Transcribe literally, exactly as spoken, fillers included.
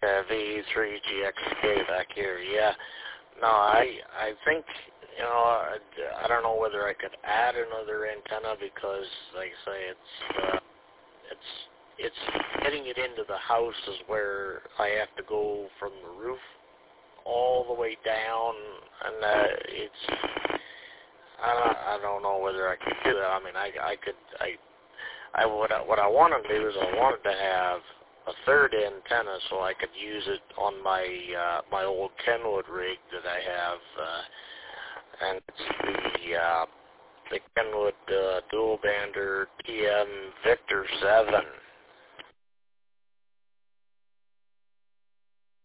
uh, V three G X K back here. Yeah. No, I I think, you know, I, I don't know whether I could add another antenna because, like I say, it's uh, it's it's getting it into the house is where I have to go from the roof all the way down, and uh, it's I don't I don't know whether I could do that. I mean, I I could I I what I, what I want to do is I wanted to have a third antenna so I could use it on my uh, my old Kenwood rig that I have, uh, and it's the uh, the Kenwood uh, dual bander T M Victor seven.